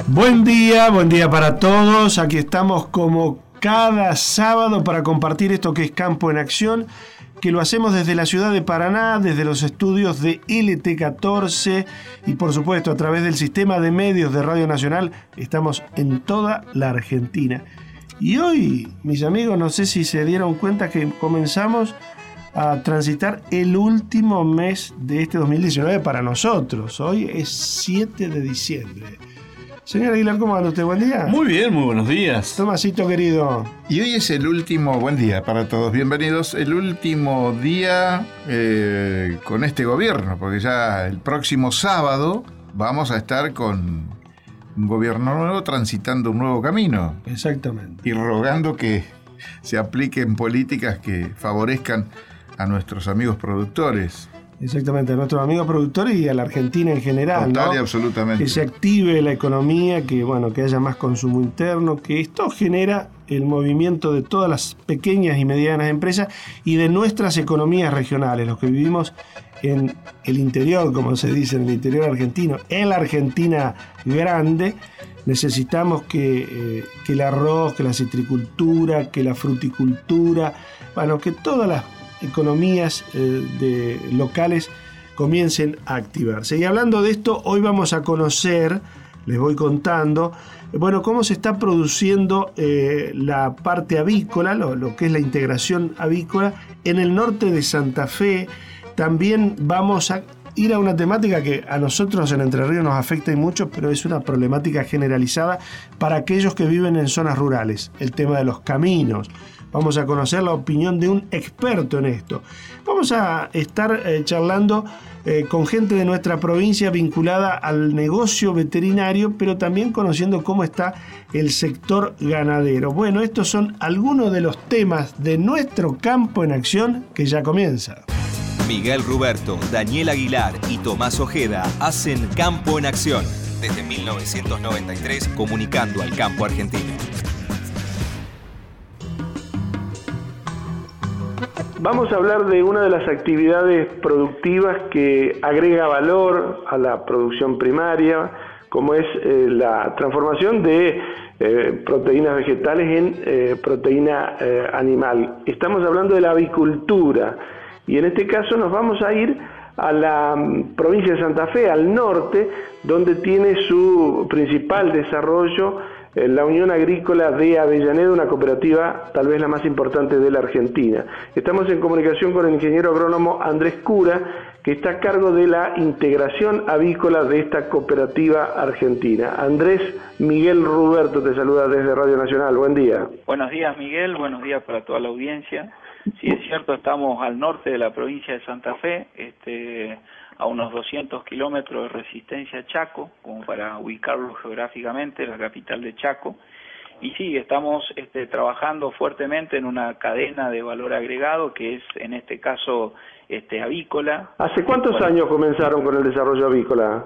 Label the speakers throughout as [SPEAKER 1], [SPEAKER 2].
[SPEAKER 1] Buen día para todos. Aquí estamos como cada sábado para compartir esto que es Campo en Acción, que lo hacemos desde la ciudad de Paraná, desde los estudios de LT14 y por supuesto a través del sistema de medios de Radio Nacional. Estamos en toda la Argentina. Y hoy, mis amigos, no sé si se dieron cuenta que comenzamos a transitar el último mes de este 2019 para nosotros. Hoy es 7 de diciembre. Señor Aguilar, ¿cómo anda usted? Buen día.
[SPEAKER 2] Muy bien, muy buenos días.
[SPEAKER 1] Tomasito, querido.
[SPEAKER 3] Y hoy es el último, buen día para todos, bienvenidos, el último día con este gobierno, porque ya el próximo sábado vamos a estar con un gobierno nuevo transitando un nuevo camino.
[SPEAKER 1] Exactamente.
[SPEAKER 3] Y rogando que se apliquen políticas que favorezcan a nuestros amigos productores.
[SPEAKER 1] Exactamente, a nuestros amigos productores y a la Argentina en general.
[SPEAKER 3] Total,
[SPEAKER 1] ¿no?
[SPEAKER 3] y absolutamente.
[SPEAKER 1] Que se active la economía, que haya más consumo interno, que esto genera el movimiento de todas las pequeñas y medianas empresas y de nuestras economías regionales, los que vivimos en el interior, como se dice, en el interior argentino, en la Argentina grande. Necesitamos que el arroz, que la citricultura, que la fruticultura, que todas las economías locales comiencen a activarse. Y hablando de esto, hoy vamos a conocer, les voy contando, cómo se está produciendo la parte avícola, lo que es la integración avícola en el norte de Santa Fe. También vamos a ir a una temática que a nosotros en Entre Ríos nos afecta y mucho, pero es una problemática generalizada para aquellos que viven en zonas rurales, el tema de los caminos. Vamos a conocer la opinión de un experto en esto. Vamos a estar charlando con gente de nuestra provincia vinculada al negocio veterinario, pero también conociendo cómo está el sector ganadero. Bueno, estos son algunos de los temas de nuestro Campo en Acción que ya comienza.
[SPEAKER 4] Miguel Ruberto, Daniel Aguilar y Tomás Ojeda hacen Campo en Acción. Desde 1993, comunicando al campo argentino.
[SPEAKER 1] Vamos a hablar de una de las actividades productivas que agrega valor a la producción primaria, como es la transformación de proteínas vegetales en proteína animal. Estamos hablando de la avicultura y en este caso nos vamos a ir a la provincia de Santa Fe, al norte, donde tiene su principal desarrollo la Unión Agrícola de Avellaneda, una cooperativa tal vez la más importante de la Argentina. Estamos en comunicación con el ingeniero agrónomo Andrés Cura, que está a cargo de la integración avícola de esta cooperativa argentina. Andrés, Miguel Ruberto te saluda desde Radio Nacional. Buen día.
[SPEAKER 5] Buenos días, Miguel. Buenos días para toda la audiencia. Sí, es cierto, estamos al norte de la provincia de Santa Fe, a unos 200 kilómetros de Resistencia Chaco, como para ubicarlo geográficamente, la capital de Chaco. Y sí, estamos trabajando fuertemente en una cadena de valor agregado que es, en este caso, avícola.
[SPEAKER 1] ¿Hace cuántos años comenzaron con el desarrollo avícola?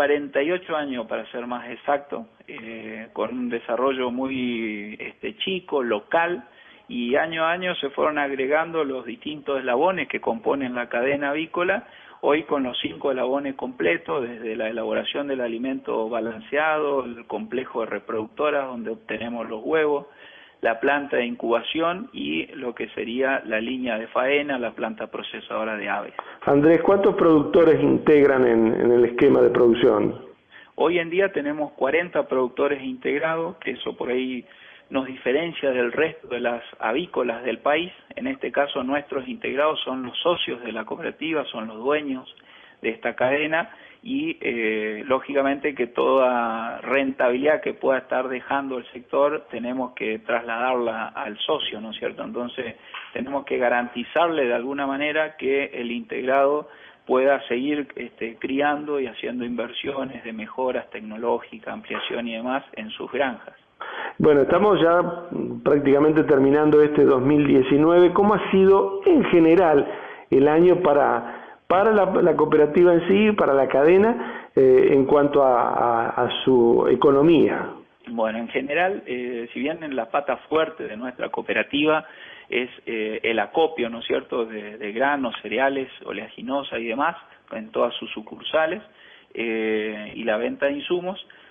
[SPEAKER 5] 48 años, para ser más exacto, con un desarrollo muy chico, local, y año a año se fueron agregando los distintos eslabones que componen la cadena avícola, hoy con los 5 eslabones completos, desde la elaboración del alimento balanceado, el complejo de reproductoras donde obtenemos los huevos, la planta de incubación y lo que sería la línea de faena, la planta procesadora de aves.
[SPEAKER 1] Andrés, ¿cuántos productores integran en el esquema de producción?
[SPEAKER 5] Hoy en día tenemos 40 productores integrados, que eso por ahí nos diferencia del resto de las avícolas del país. En este caso nuestros integrados son los socios de la cooperativa, son los dueños de esta cadena y lógicamente que toda rentabilidad que pueda estar dejando el sector tenemos que trasladarla al socio, ¿no es cierto? Entonces tenemos que garantizarle de alguna manera que el integrado pueda seguir criando y haciendo inversiones de mejoras tecnológicas, ampliación y demás en sus granjas.
[SPEAKER 1] Bueno, estamos ya prácticamente terminando este 2019. ¿Cómo ha sido en general el año para la cooperativa en sí, para la cadena, en cuanto a su economía?
[SPEAKER 5] Bueno, en general, si bien en la pata fuerte de nuestra cooperativa es el acopio, ¿no es cierto?, de granos, cereales, oleaginosa y demás, en todas sus sucursales, y la venta de insumos.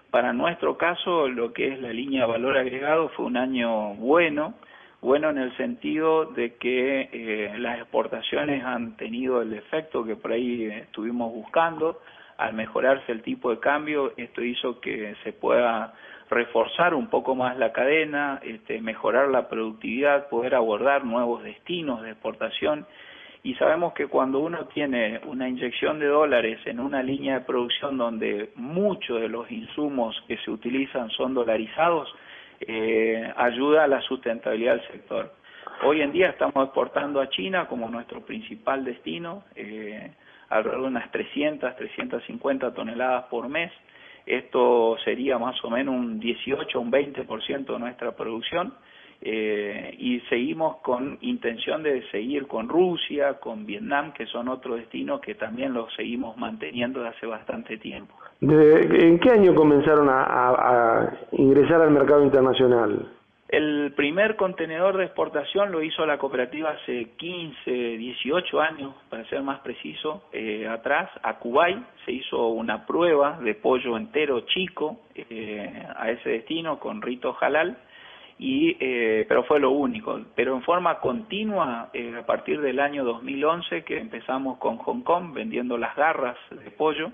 [SPEAKER 5] Para nuestro caso, lo que es la línea de valor agregado fue un año bueno en el sentido de que las exportaciones han tenido el efecto que por ahí estuvimos buscando. Al mejorarse el tipo de cambio, esto hizo que se pueda reforzar un poco más la cadena, mejorar la productividad, poder abordar nuevos destinos de exportación. Y sabemos que cuando uno tiene una inyección de dólares en una línea de producción donde muchos de los insumos que se utilizan son dolarizados, ayuda a la sustentabilidad del sector. Hoy en día estamos exportando a China como nuestro principal destino, alrededor de unas 350 toneladas por mes. Esto sería más o menos un 18 o un 20% de nuestra producción. Y seguimos con intención de seguir con Rusia, con Vietnam, que son otros destinos que también los seguimos manteniendo desde hace bastante tiempo.
[SPEAKER 1] ¿En qué año comenzaron a ingresar al mercado internacional?
[SPEAKER 5] El primer contenedor de exportación lo hizo la cooperativa hace 15, 18 años, para ser más preciso, atrás, a Kuwait. Se hizo una prueba de pollo entero chico a ese destino con rito halal. Pero fue lo único. Pero en forma continua, a partir del año 2011, que empezamos con Hong Kong vendiendo las garras de pollo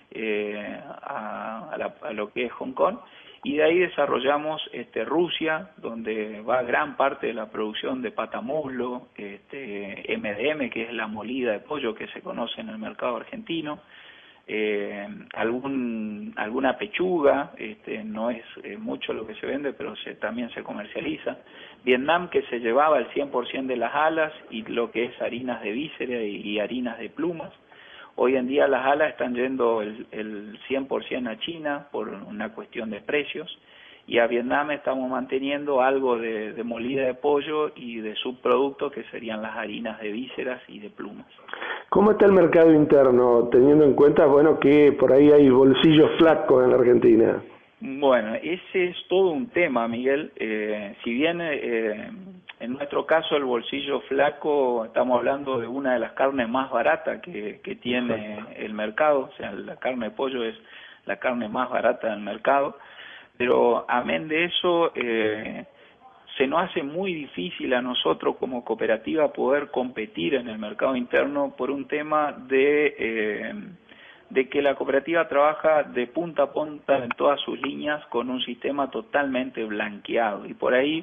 [SPEAKER 5] a lo que es Hong Kong, y de ahí desarrollamos Rusia, donde va gran parte de la producción de patamuslo, MDM, que es la molida de pollo que se conoce en el mercado argentino, alguna pechuga, no es mucho lo que se vende, pero también se comercializa. Vietnam, que se llevaba el 100% de las alas y lo que es harinas de víscera y harinas de plumas. Hoy en día las alas están yendo el 100% a China por una cuestión de precios, y a Vietnam estamos manteniendo algo de molida de pollo y de subproductos que serían las harinas de vísceras y de plumas.
[SPEAKER 1] ¿Cómo está el mercado interno, teniendo en cuenta, bueno, que por ahí hay bolsillos flacos en la Argentina?
[SPEAKER 5] Bueno, ese es todo un tema, Miguel. Si bien en nuestro caso el bolsillo flaco, estamos hablando de una de las carnes más baratas que tiene el mercado, o sea, la carne de pollo es la carne más barata del mercado, pero amén de eso, se nos hace muy difícil a nosotros como cooperativa poder competir en el mercado interno por un tema de que la cooperativa trabaja de punta a punta en todas sus líneas con un sistema totalmente blanqueado, y por ahí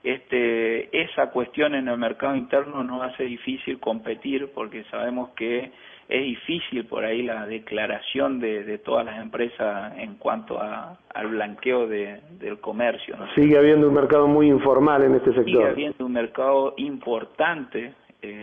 [SPEAKER 5] esa cuestión en el mercado interno nos hace difícil competir, porque sabemos que es difícil por ahí la declaración de todas las empresas en cuanto al blanqueo del comercio, ¿no?
[SPEAKER 1] Sigue habiendo un mercado muy informal en este sector.
[SPEAKER 5] Sigue habiendo un mercado importante,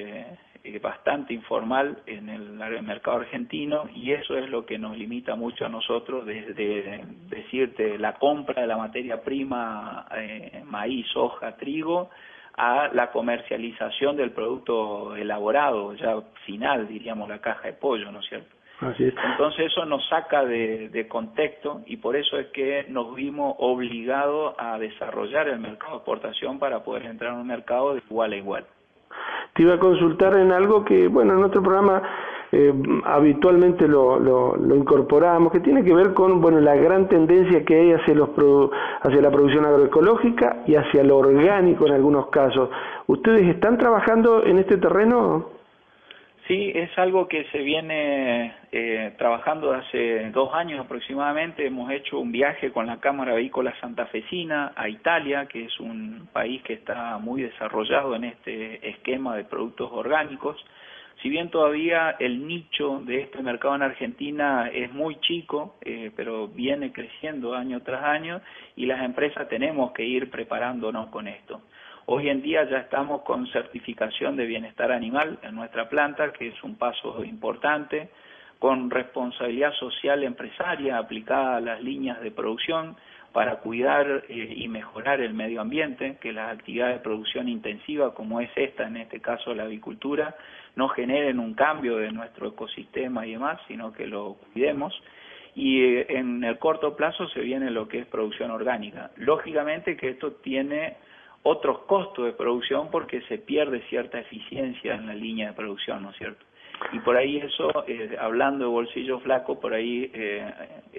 [SPEAKER 5] bastante informal en el mercado argentino, y eso es lo que nos limita mucho a nosotros, desde decirte la compra de la materia prima, maíz, soja, trigo, a la comercialización del producto elaborado, ya final, diríamos, la caja de pollo, ¿no es cierto?
[SPEAKER 1] Así es.
[SPEAKER 5] Entonces eso nos saca de contexto, y por eso es que nos vimos obligados a desarrollar el mercado de exportación para poder entrar en un mercado de igual a igual.
[SPEAKER 1] Te iba a consultar en algo que, bueno, en nuestro programa habitualmente lo incorporamos, que tiene que ver con, bueno, la gran tendencia que hay hacia la producción agroecológica y hacia lo orgánico en algunos casos. ¿Ustedes están trabajando en este terreno?
[SPEAKER 5] Sí, es algo que se viene trabajando hace 2 años aproximadamente. Hemos hecho un viaje con la Cámara Avícola Santafesina a Italia, que es un país que está muy desarrollado en este esquema de productos orgánicos. Si bien todavía el nicho de este mercado en Argentina es muy chico, pero viene creciendo año tras año, y las empresas tenemos que ir preparándonos con esto. Hoy en día ya estamos con certificación de bienestar animal en nuestra planta, que es un paso importante, con responsabilidad social empresaria aplicada a las líneas de producción para cuidar y mejorar el medio ambiente, que las actividades de producción intensiva, como es esta, en este caso la avicultura, no generen un cambio de nuestro ecosistema y demás, sino que lo cuidemos. Y en el corto plazo se viene lo que es producción orgánica. Lógicamente que esto tiene otros costos de producción porque se pierde cierta eficiencia en la línea de producción, ¿no es cierto? Y por ahí eso, hablando de bolsillo flaco, por ahí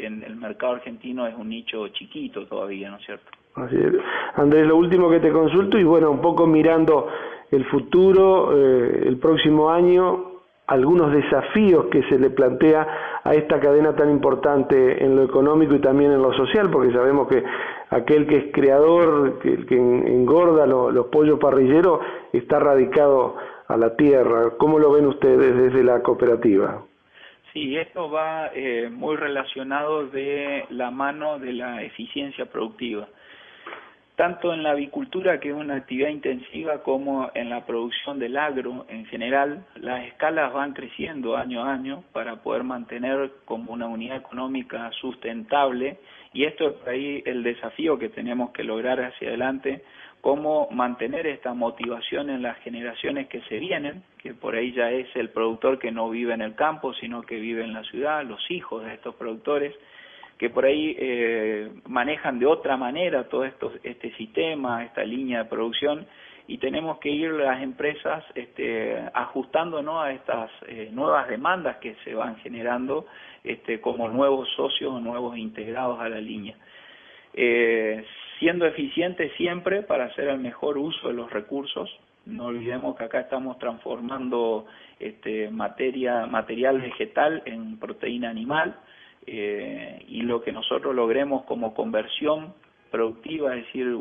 [SPEAKER 5] en el mercado argentino es un nicho chiquito todavía, ¿no es cierto?
[SPEAKER 1] Así es. Andrés, lo último que te consulto, y bueno, un poco mirando el futuro, el próximo año, algunos desafíos que se le plantea a esta cadena tan importante en lo económico y también en lo social, porque sabemos que aquel que es creador, que engorda los pollos parrilleros, está radicado a la tierra. ¿Cómo lo ven ustedes desde la cooperativa?
[SPEAKER 5] Sí, esto va muy relacionado de la mano de la eficiencia productiva. Tanto en la avicultura, que es una actividad intensiva, como en la producción del agro en general, las escalas van creciendo año a año para poder mantener como una unidad económica sustentable, y esto es por ahí el desafío que tenemos que lograr hacia adelante, cómo mantener esta motivación en las generaciones que se vienen, que por ahí ya es el productor que no vive en el campo, sino que vive en la ciudad, los hijos de estos productores, que por ahí manejan de otra manera todo este sistema, esta línea de producción, y tenemos que ir las empresas ajustándonos a estas nuevas demandas que se van generando como nuevos socios o nuevos integrados a la línea. Siendo eficientes siempre para hacer el mejor uso de los recursos. No olvidemos que acá estamos transformando material vegetal en proteína animal, y lo que nosotros logremos como conversión productiva, es decir,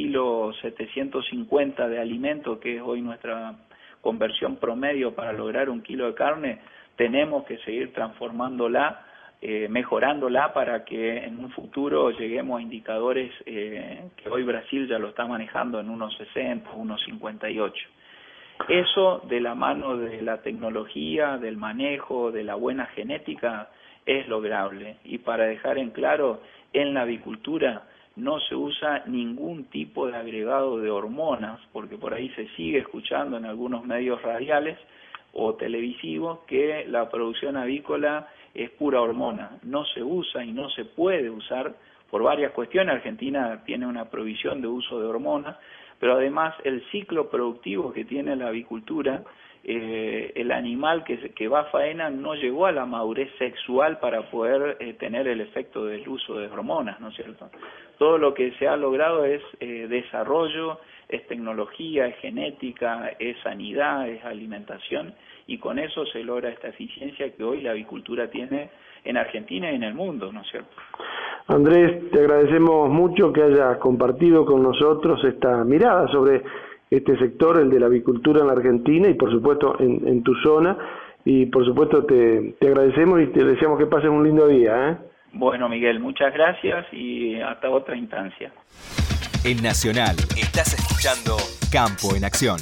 [SPEAKER 5] 1,750 kg de alimento, que es hoy nuestra conversión promedio para lograr 1 kilo de carne, tenemos que seguir transformándola, mejorándola para que en un futuro lleguemos a indicadores que hoy Brasil ya lo está manejando en unos 60, unos 58. Eso, de la mano de la tecnología, del manejo, de la buena genética, es lograble. Y para dejar en claro, en la avicultura no se usa ningún tipo de agregado de hormonas, porque por ahí se sigue escuchando en algunos medios radiales o televisivos que la producción avícola es pura hormona. No se usa y no se puede usar por varias cuestiones. Argentina tiene una prohibición de uso de hormonas, pero además el ciclo productivo que tiene la avicultura, el animal que va a faena no llegó a la madurez sexual para poder tener el efecto del uso de hormonas, ¿no es cierto? Todo lo que se ha logrado es desarrollo, es tecnología, es genética, es sanidad, es alimentación, y con eso se logra esta eficiencia que hoy la avicultura tiene en Argentina y en el mundo, ¿no es cierto?
[SPEAKER 1] Andrés, te agradecemos mucho que hayas compartido con nosotros esta mirada sobre este sector, el de la avicultura en la Argentina y por supuesto en tu zona, y por supuesto te agradecemos y te deseamos que pases un lindo día, ¿eh?
[SPEAKER 5] Bueno, Miguel, muchas gracias y hasta otra instancia.
[SPEAKER 4] En Nacional estás escuchando Campo en Acción.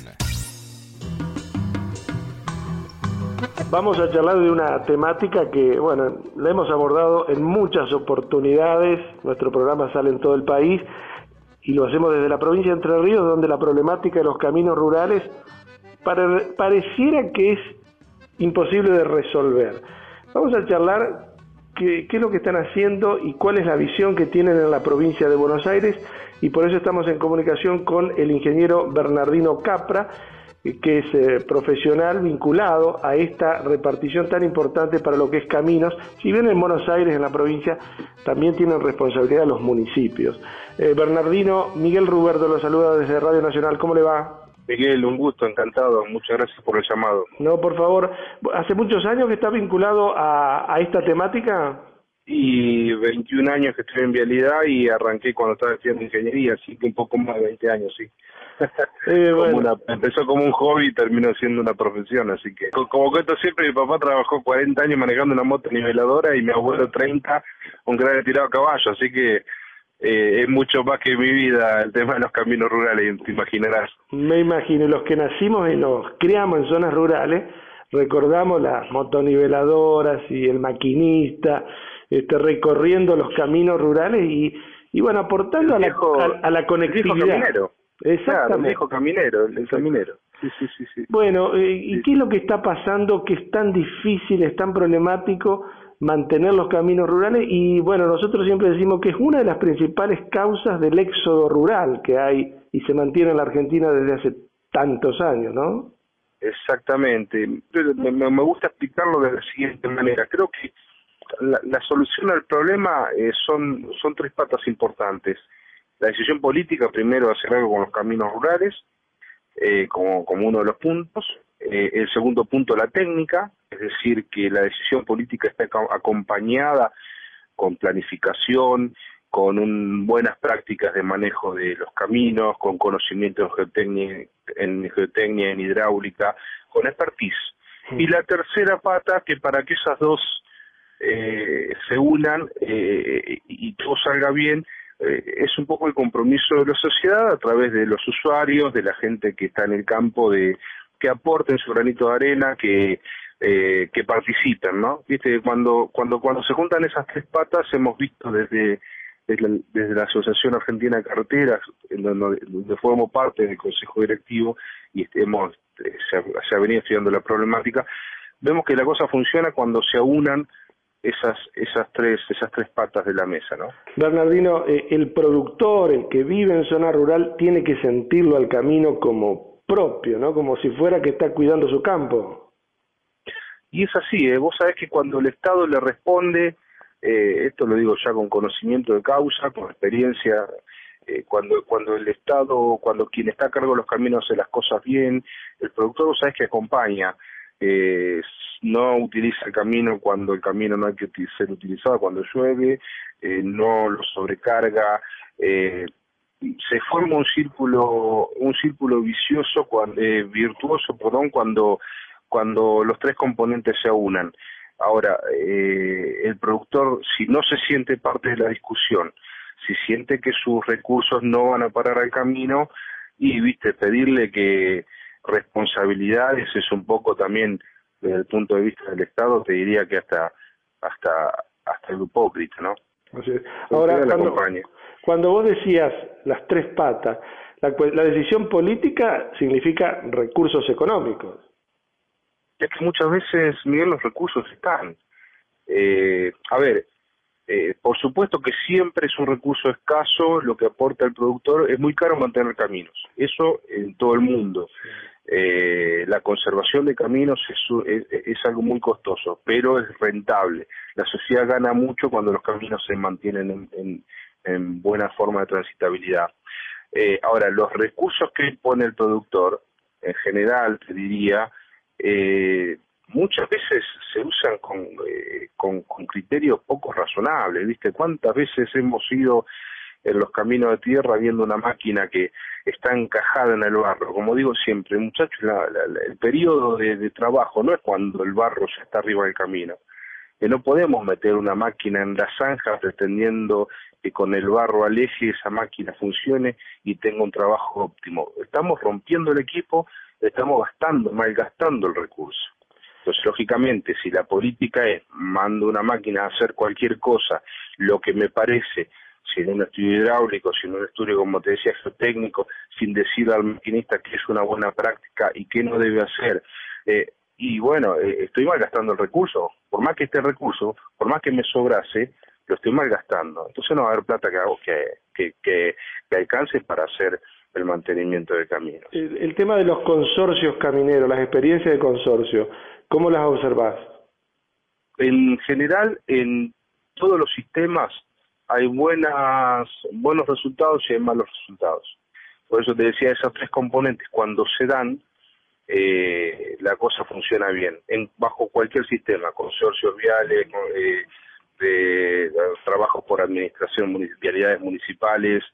[SPEAKER 1] Vamos a charlar de una temática que, bueno, la hemos abordado en muchas oportunidades. Nuestro programa sale en todo el país y lo hacemos desde la provincia de Entre Ríos, donde la problemática de los caminos rurales pareciera que es imposible de resolver. Vamos a charlar qué es lo que están haciendo y cuál es la visión que tienen en la provincia de Buenos Aires, y por eso estamos en comunicación con el ingeniero Bernardino Capra, que es profesional vinculado a esta repartición tan importante para lo que es caminos. Si bien en Buenos Aires, en la provincia, también tienen responsabilidad los municipios. Bernardino, Miguel Ruberto lo saluda desde Radio Nacional. ¿Cómo le va?
[SPEAKER 2] Miguel, un gusto, encantado. Muchas gracias por el llamado.
[SPEAKER 1] No, por favor. ¿Hace muchos años que está vinculado a esta temática?
[SPEAKER 2] Y 21 años que estoy en vialidad y arranqué cuando estaba estudiando ingeniería, así que un poco más de 20 años, sí.
[SPEAKER 1] Bueno.
[SPEAKER 2] Empezó como un hobby y terminó siendo una profesión, así que como cuento siempre, mi papá trabajó 40 años manejando una moto niveladora y mi abuelo 30, un gran tirado a caballo, así que es mucho más que mi vida el tema de los caminos rurales, te imaginarás.
[SPEAKER 1] Me imagino, los que nacimos y nos criamos en zonas rurales, recordamos las motoniveladoras y el maquinista recorriendo los caminos rurales y bueno, aportando a la conectividad.
[SPEAKER 2] El viejo caminero.
[SPEAKER 1] Exactamente.
[SPEAKER 2] Claro, el viejo caminero, el caminero. Sí.
[SPEAKER 1] Bueno, ¿y qué es lo que está pasando que es tan difícil, es tan problemático mantener los caminos rurales? Y bueno, nosotros siempre decimos que es una de las principales causas del éxodo rural que hay y se mantiene en la Argentina desde hace tantos años, ¿no?
[SPEAKER 2] Exactamente. Me gusta explicarlo de la siguiente manera. Creo que la solución al problema son tres patas importantes. La decisión política, primero, hacer algo con los caminos rurales, como uno de los puntos. El segundo punto, la técnica, es decir, que la decisión política esté acompañada con planificación, con buenas prácticas de manejo de los caminos, con conocimiento en geotecnia, en hidráulica, con expertise. Y la tercera pata, que para que esas dos se unan y todo salga bien, es un poco el compromiso de la sociedad a través de los usuarios, de la gente que está en el campo, que aporten su granito de arena, que participen, ¿no? Viste, cuando se juntan esas tres patas, hemos visto desde la Asociación Argentina de Carreteras, donde formo parte del Consejo Directivo y se ha venido estudiando la problemática, vemos que la cosa funciona cuando se aunan esas tres patas de la mesa, ¿no?
[SPEAKER 1] Bernardino, el productor, el que vive en zona rural, tiene que sentirlo al camino como propio, ¿no? Como si fuera que está cuidando su campo.
[SPEAKER 2] Y es así, vos sabés que cuando el Estado le responde, esto lo digo ya con conocimiento de causa, con experiencia, cuando el Estado, cuando quien está a cargo de los caminos hace las cosas bien, el productor, vos sabés que acompaña, no utiliza el camino cuando el camino no hay que ser utilizado, cuando llueve, no lo sobrecarga, se forma un círculo vicioso, virtuoso, cuando los tres componentes se aunan. Ahora, el productor, si no se siente parte de la discusión, si siente que sus recursos no van a parar al camino, y pedirle que responsabilidades es un poco también, desde el punto de vista del Estado, te diría que hasta hipócrita, ¿no?
[SPEAKER 1] Así es. Ahora, cuando vos decías las tres patas, la decisión política significa recursos económicos.
[SPEAKER 2] Es que muchas veces, Miguel, los recursos están. Por supuesto que siempre es un recurso escaso lo que aporta el productor. Es muy caro mantener caminos, eso en todo el mundo. La conservación de caminos es algo muy costoso, pero es rentable. La sociedad gana mucho cuando los caminos se mantienen en buena forma de transitabilidad. Ahora, los recursos que pone el productor, en general, te diría, muchas veces se usan con criterios poco razonables, ¿viste? ¿Cuántas veces hemos ido en los caminos de tierra viendo una máquina que está encajada en el barro? Como digo siempre, muchachos, el periodo de trabajo no es cuando el barro ya está arriba del camino. No podemos meter una máquina en la zanja pretendiendo que con el barro al eje esa máquina funcione y tenga un trabajo óptimo. Estamos rompiendo el equipo, estamos malgastando el recurso. Entonces, lógicamente, si la política es mando una máquina a hacer cualquier cosa, lo que me parece, sin un estudio hidráulico, sin un estudio, como te decía, geotécnico, sin decir al maquinista que es una buena práctica y qué no debe hacer, estoy malgastando el recurso. Por más que este recurso, por más que me sobrase, lo estoy malgastando. Entonces no va a haber plata que alcance para hacer el mantenimiento de caminos.
[SPEAKER 1] El tema de los consorcios camineros, las experiencias de consorcio, ¿cómo las observás?
[SPEAKER 2] En general, en todos los sistemas hay buenos resultados y hay malos resultados. Por eso te decía, esos tres componentes, cuando se dan, la cosa funciona bien. Bajo cualquier sistema, consorcios viales, de trabajos por administración, municipalidades municipales,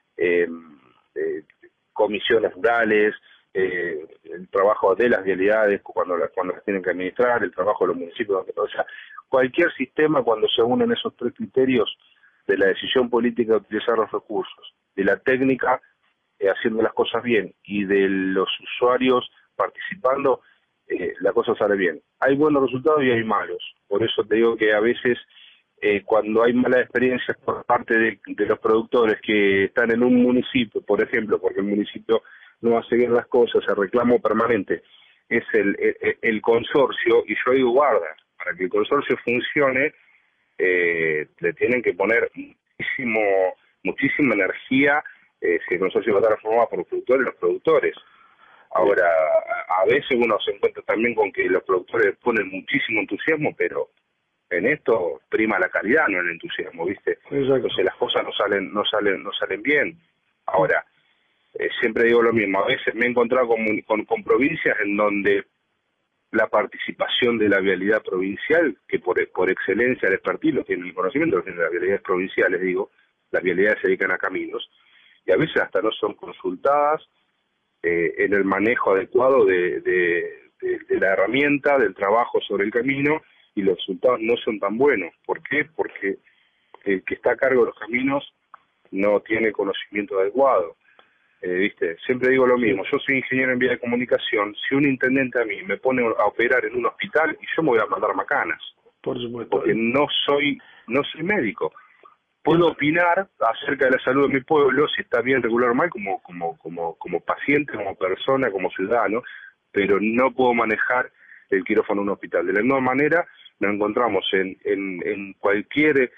[SPEAKER 2] comisiones rurales, el trabajo de las vialidades cuando las tienen que administrar, el trabajo de los municipios, o sea, cualquier sistema, cuando se unen esos tres criterios de la decisión política de utilizar los recursos, de la técnica haciendo las cosas bien y de los usuarios participando, la cosa sale bien. Hay buenos resultados y hay malos. Por eso te digo que a veces cuando hay malas experiencias por parte de los productores que están en un municipio, por ejemplo, porque el municipio no hace bien las cosas, el reclamo permanente es el consorcio, y yo digo, guarda, para que el consorcio funcione, le tienen que poner muchísima energía, si el consorcio va a estar formado por los productores. Ahora, a veces uno se encuentra también con que los productores ponen muchísimo entusiasmo, pero en esto prima la calidad, no el entusiasmo, ¿viste?
[SPEAKER 1] Exacto.
[SPEAKER 2] Entonces las cosas no salen bien. Ahora, siempre digo lo mismo, a veces me he encontrado con provincias en donde la participación de la vialidad provincial, que por excelencia el expertise lo tiene el conocimiento, lo tienen las vialidades provinciales, digo, las vialidades se dedican a caminos, y a veces hasta no son consultadas en el manejo adecuado de la herramienta, del trabajo sobre el camino, y los resultados no son tan buenos. ¿Por qué? Porque el que está a cargo de los caminos no tiene conocimiento adecuado. ¿Viste? Siempre digo lo mismo, yo soy ingeniero en vía de comunicación, si un intendente a mí me pone a operar en un hospital, y yo me voy a mandar macanas.
[SPEAKER 1] Por supuesto.
[SPEAKER 2] Porque no soy médico. Puedo opinar acerca de la salud de mi pueblo, si está bien, regular o mal, como paciente, como persona, como ciudadano, pero no puedo manejar el quirófano en un hospital. De la misma manera, nos encontramos en cualquier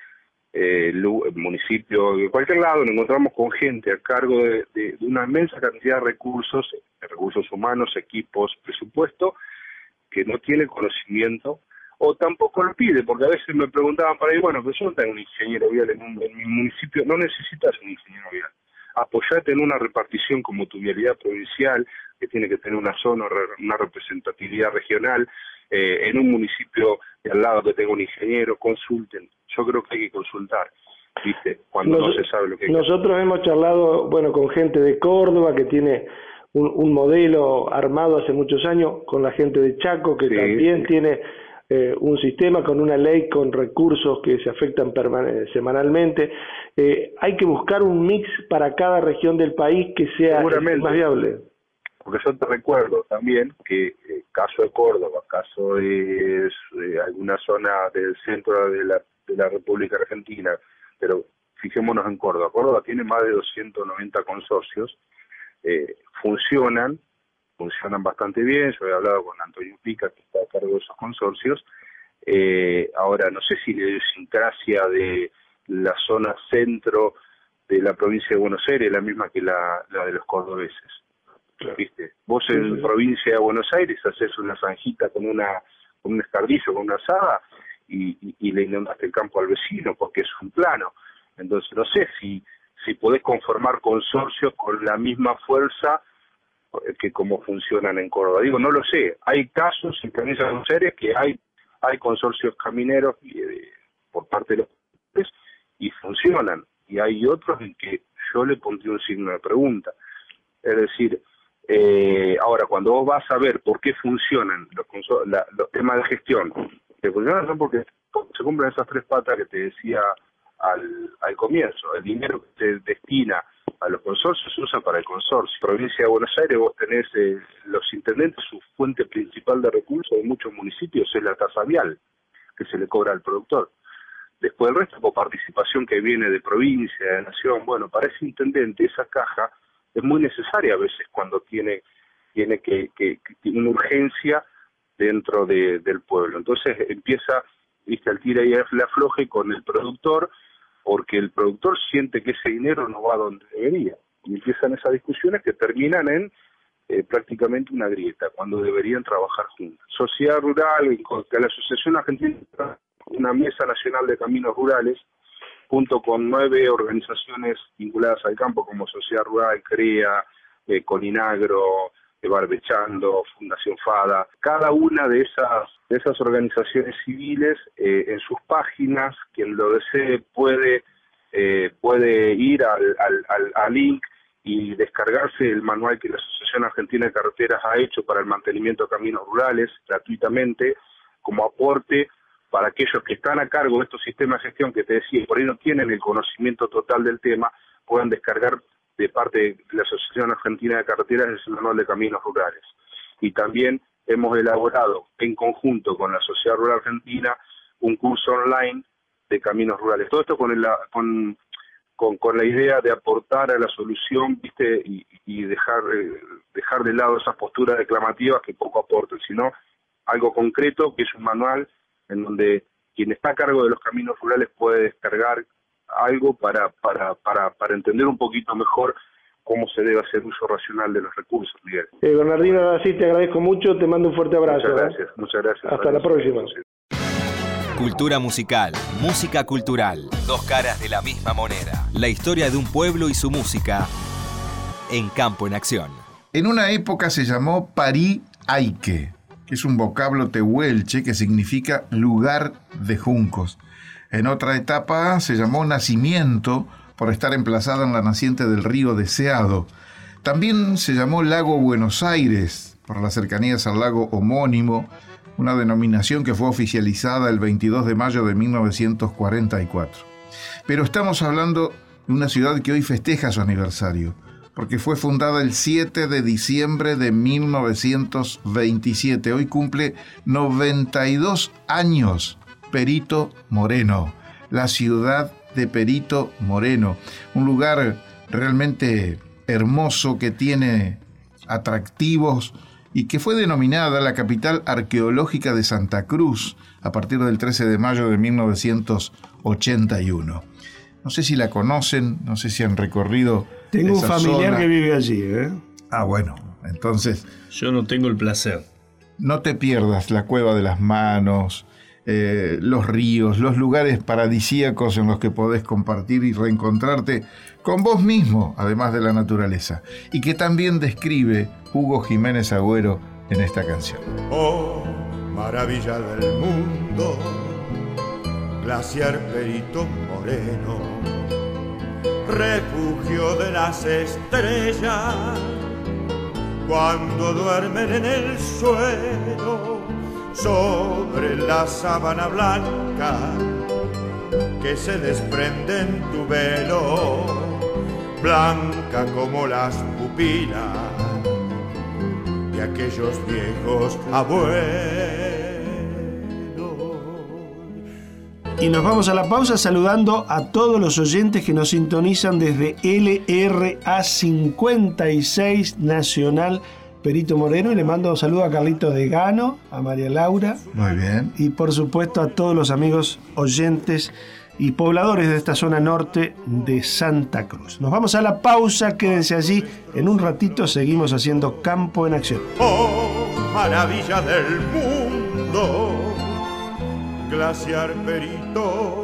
[SPEAKER 2] municipio, de cualquier lado, nos encontramos con gente a cargo de una inmensa cantidad de recursos humanos, equipos, presupuesto, que no tiene conocimiento o tampoco lo pide, porque a veces me preguntaban para ahí, bueno, pero yo no tengo un ingeniero vial en mi municipio. No necesitas un ingeniero vial. Apoyate en una repartición como tu vialidad provincial, que tiene que tener una zona, una representatividad regional, en un municipio de al lado que tenga un ingeniero, consulten. Yo creo que hay que consultar, ¿viste? Cuando no se sabe lo que hay.
[SPEAKER 1] Nosotros hemos charlado, bueno, con gente de Córdoba que tiene un modelo armado hace muchos años, con la gente de Chaco que también tiene un sistema con una ley con recursos que se afectan semanalmente. Hay que buscar un mix para cada región del país que sea más viable.
[SPEAKER 2] Porque yo te recuerdo también que caso de Córdoba, caso de alguna zona del centro de la República Argentina, pero fijémonos en Córdoba. Córdoba tiene más de 290 consorcios, funcionan bastante bien. Yo he hablado con Antonio Pica, que está a cargo de esos consorcios. Ahora, no sé si la idiosincrasia de la zona centro de la provincia de Buenos Aires es la misma que la de los cordobeses. Claro. ¿Viste? Vos en provincia de Buenos Aires haces una zanjita con un escardillo, con una azada, y le inundaste el campo al vecino porque es un plano. Entonces, no sé si podés conformar consorcios con la misma fuerza que como funcionan en Córdoba. Digo, no lo sé. Hay casos en provincia de Buenos Aires que hay consorcios camineros por parte de los países y funcionan. Y hay otros en que yo le pondría un signo de pregunta. Es decir, ahora, cuando vos vas a ver por qué funcionan los temas de gestión, que funcionan son porque se cumplen esas tres patas que te decía al comienzo. El dinero que se destina a los consorcios se usa para el consorcio. Provincia de Buenos Aires, vos tenés los intendentes, su fuente principal de recursos de muchos municipios es la tasa vial que se le cobra al productor. Después el resto por participación que viene de provincia, de nación. Bueno, para ese intendente esa caja es muy necesaria a veces cuando tiene una urgencia dentro del pueblo. Entonces empieza, viste, al tira y al afloje con el productor, porque el productor siente que ese dinero no va donde debería. Y empiezan esas discusiones que terminan en prácticamente una grieta, cuando deberían trabajar juntos. Sociedad Rural, que la Asociación Argentina, una mesa nacional de caminos rurales, junto con 9 organizaciones vinculadas al campo como Sociedad Rural, CREA, Coninagro, Barbechando, Fundación FADA. Cada una de esas organizaciones civiles, en sus páginas, quien lo desee puede ir al link y descargarse el manual que la Asociación Argentina de Carreteras ha hecho para el mantenimiento de caminos rurales gratuitamente, como aporte para aquellos que están a cargo de estos sistemas de gestión que te decía, por ahí no tienen el conocimiento total del tema, puedan descargar de parte de la Asociación Argentina de Carreteras el manual de caminos rurales. Y también hemos elaborado en conjunto con la Sociedad Rural Argentina un curso online de caminos rurales. Todo esto con la idea de aportar a la solución, ¿viste? Y dejar de lado esas posturas declamativas que poco aportan, sino algo concreto, que es un manual en donde quien está a cargo de los caminos rurales puede descargar algo para entender un poquito mejor cómo se debe hacer uso racional de los recursos, Miguel.
[SPEAKER 1] Bernardino, así te agradezco mucho, te mando un fuerte abrazo.
[SPEAKER 2] Muchas gracias.
[SPEAKER 1] Hasta la próxima.
[SPEAKER 4] Cultura musical, música cultural, dos caras de la misma moneda. La historia de un pueblo y su música en Campo en Acción.
[SPEAKER 3] En una época se llamó Parí Aique, que es un vocablo tehuelche que significa lugar de juncos. En otra etapa se llamó Nacimiento por estar emplazada en la naciente del río Deseado. También se llamó Lago Buenos Aires por las cercanías al lago homónimo, una denominación que fue oficializada el 22 de mayo de 1944. Pero estamos hablando de una ciudad que hoy festeja su aniversario, porque fue fundada el 7 de diciembre de 1927. Hoy cumple 92 años Perito Moreno, la ciudad de Perito Moreno, un lugar realmente hermoso que tiene atractivos y que fue denominada la capital arqueológica de Santa Cruz a partir del 13 de mayo de 1981. No sé si la conocen, no sé si han recorrido.
[SPEAKER 1] Tengo un familiar
[SPEAKER 3] zona
[SPEAKER 1] que vive allí,
[SPEAKER 3] Ah, bueno, entonces
[SPEAKER 6] Yo no tengo el placer.
[SPEAKER 3] no te pierdas la Cueva de las Manos, los ríos, los lugares paradisíacos en los que podés compartir y reencontrarte con vos mismo, además de la naturaleza, y que también describe Hugo Jiménez Agüero en esta canción.
[SPEAKER 7] Oh, maravilla del mundo, glaciar Perito Moreno, refugio de las estrellas, cuando duermen en el suelo, sobre la sábana blanca que se desprende en tu velo, blanca como las pupilas de aquellos viejos abuelos.
[SPEAKER 1] Y nos vamos a la pausa saludando a todos los oyentes que nos sintonizan desde LRA 56 Nacional Perito Moreno, y le mando un saludo a Carlito Degano, a María Laura.
[SPEAKER 3] Muy bien.
[SPEAKER 1] Y por supuesto a todos los amigos oyentes y pobladores de esta zona norte de Santa Cruz. Nos vamos a la pausa, quédense allí. En un ratito seguimos haciendo Campo en Acción.
[SPEAKER 7] Oh, maravilla del mundo, glaciar Perito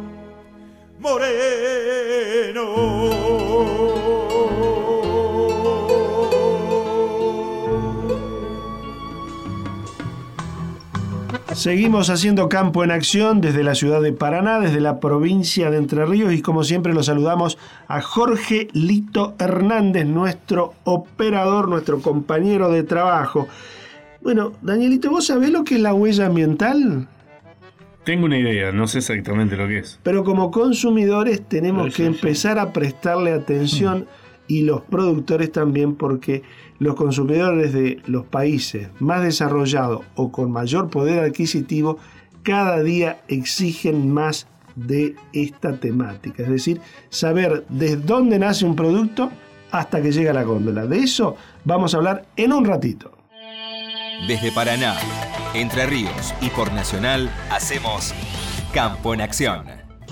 [SPEAKER 1] Seguimos haciendo Campo en Acción desde la ciudad de Paraná, desde la provincia de Entre Ríos, y como siempre los saludamos a Jorge Lito Hernández, nuestro operador, nuestro compañero de trabajo. Bueno, Danielito, ¿vos sabés lo que es la huella ambiental?
[SPEAKER 6] Tengo una idea, no sé exactamente lo que es.
[SPEAKER 1] Pero como consumidores tenemos que empezar a prestarle atención, y los productores también, porque los consumidores de los países más desarrollados o con mayor poder adquisitivo cada día exigen más de esta temática. Es decir, saber desde dónde nace un producto hasta que llega a la góndola. De eso vamos a hablar en un ratito.
[SPEAKER 4] Desde Paraná, Entre Ríos y por Nacional, hacemos Campo en Acción.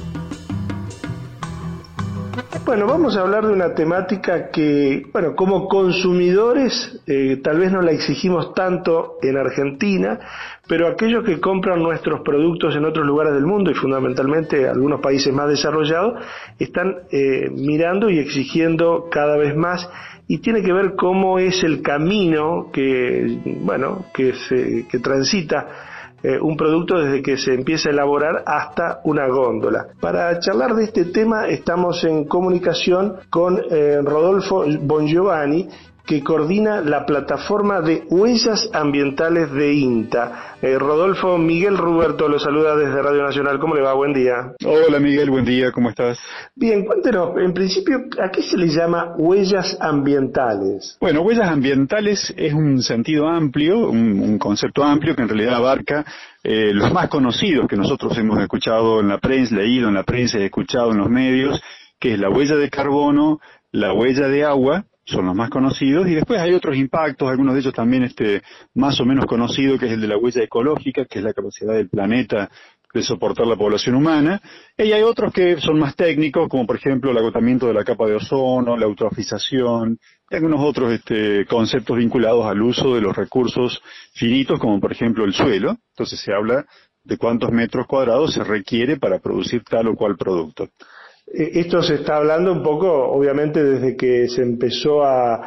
[SPEAKER 1] Bueno, vamos a hablar de una temática que, bueno, como consumidores tal vez no la exigimos tanto en Argentina, pero aquellos que compran nuestros productos en otros lugares del mundo y fundamentalmente algunos países más desarrollados están mirando y exigiendo cada vez más, y tiene que ver cómo es el camino que transita un producto desde que se empieza a elaborar hasta una góndola. Para charlar de este tema estamos en comunicación con Rodolfo Bongiovanni, que coordina la plataforma de huellas ambientales de INTA. Rodolfo, Miguel Ruberto lo saluda desde Radio Nacional. ¿Cómo le va? Buen día.
[SPEAKER 8] Hola Miguel, buen día, ¿cómo estás?
[SPEAKER 1] Bien, cuéntenos, en principio, ¿a qué se le llama huellas ambientales?
[SPEAKER 8] Bueno, huellas ambientales es un sentido amplio, un concepto amplio que en realidad abarca los más conocidos que nosotros hemos escuchado en la prensa, leído en la prensa y escuchado en los medios, que es la huella de carbono, la huella de agua, son los más conocidos, y después hay otros impactos, algunos de ellos también más o menos conocidos, que es el de la huella ecológica, que es la capacidad del planeta de soportar la población humana, y hay otros que son más técnicos, como por ejemplo el agotamiento de la capa de ozono, la eutrofización, y algunos otros conceptos vinculados al uso de los recursos finitos, como por ejemplo el suelo. Entonces se habla de cuántos metros cuadrados se requiere para producir tal o cual producto.
[SPEAKER 1] Esto se está hablando un poco, obviamente, desde que se empezó a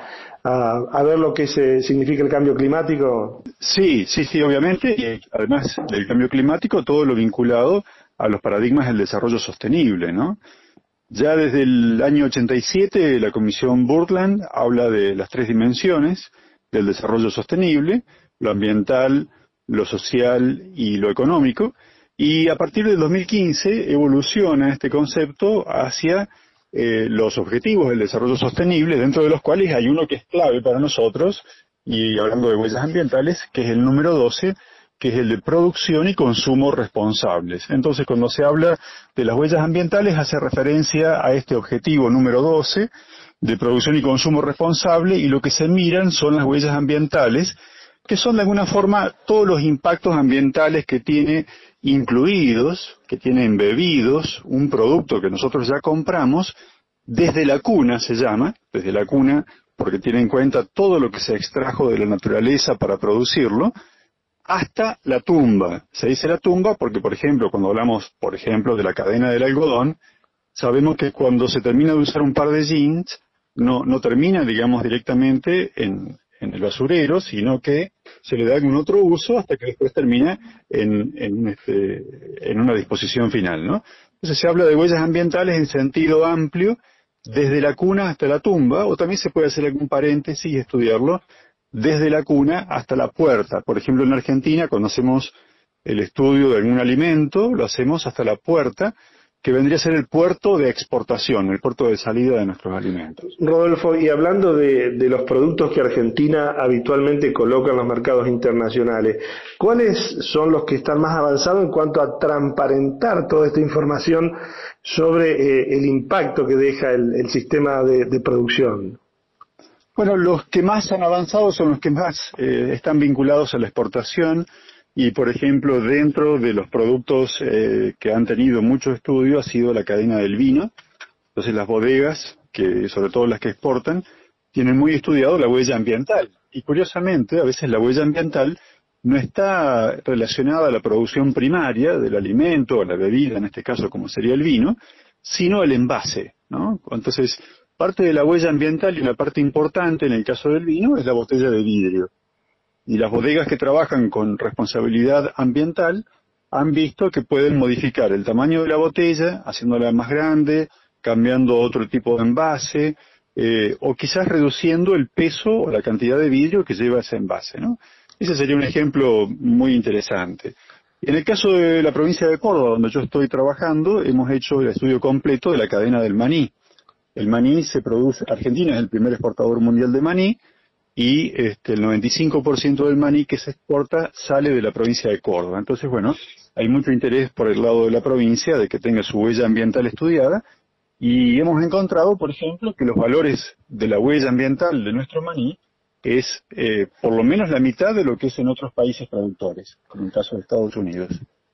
[SPEAKER 1] ver lo que significa el cambio climático.
[SPEAKER 8] Sí, obviamente, y además del cambio climático, todo lo vinculado a los paradigmas del desarrollo sostenible, ¿no? Ya desde el año 87, la Comisión Brundtland habla de las 3 dimensiones del desarrollo sostenible: lo ambiental, lo social y lo económico. Y a partir del 2015 evoluciona este concepto hacia los objetivos del desarrollo sostenible, dentro de los cuales hay uno que es clave para nosotros, y hablando de huellas ambientales, que es el número 12, que es el de producción y consumo responsables. Entonces, cuando se habla de las huellas ambientales, hace referencia a este objetivo número 12, de producción y consumo responsable, y lo que se miran son las huellas ambientales, que son de alguna forma todos los impactos ambientales que tiene incluidos, que tiene embebidos un producto que nosotros ya compramos, desde la cuna se llama, desde la cuna, porque tiene en cuenta todo lo que se extrajo de la naturaleza para producirlo, hasta la tumba. Se dice la tumba porque, por ejemplo, cuando hablamos, por ejemplo, de la cadena del algodón, sabemos que cuando se termina de usar un par de jeans, no termina, digamos, directamente en el basurero, sino que se le da algún otro uso hasta que después termina en una disposición final, ¿no? Entonces se habla de huellas ambientales en sentido amplio, desde la cuna hasta la tumba, o también se puede hacer algún paréntesis y estudiarlo desde la cuna hasta la puerta. Por ejemplo, en Argentina, cuando hacemos el estudio de algún alimento, lo hacemos hasta la puerta, que vendría a ser el puerto de exportación, el puerto de salida de nuestros alimentos.
[SPEAKER 1] Rodolfo, y hablando de los productos que Argentina habitualmente coloca en los mercados internacionales, ¿cuáles son los que están más avanzados en cuanto a transparentar toda esta información sobre el impacto que deja el sistema de producción?
[SPEAKER 8] Bueno, los que más han avanzado son los que más están vinculados a la exportación. Y, por ejemplo, dentro de los productos que han tenido mucho estudio ha sido la cadena del vino. Entonces las bodegas, que sobre todo las que exportan, tienen muy estudiado la huella ambiental. Y curiosamente, a veces la huella ambiental no está relacionada a la producción primaria del alimento o la bebida, en este caso como sería el vino, sino el envase, ¿no? Entonces, parte de la huella ambiental y una parte importante en el caso del vino es la botella de vidrio. Y las bodegas que trabajan con responsabilidad ambiental han visto que pueden modificar el tamaño de la botella, haciéndola más grande, cambiando otro tipo de envase, o quizás reduciendo el peso o la cantidad de vidrio que lleva ese envase, ¿no? Ese sería un ejemplo muy interesante. En el caso de la provincia de Córdoba, donde yo estoy trabajando, hemos hecho el estudio completo de la cadena del maní. El maní se produce, Argentina es el primer exportador mundial de maní, y el 95% del maní que se exporta sale de la provincia de Córdoba. Entonces, bueno, hay mucho interés por el lado de la provincia de que tenga su huella ambiental estudiada, y hemos encontrado, por ejemplo, que los valores de la huella ambiental de nuestro maní es por lo menos la mitad de lo que es en otros países productores, como en el caso de Estados Unidos.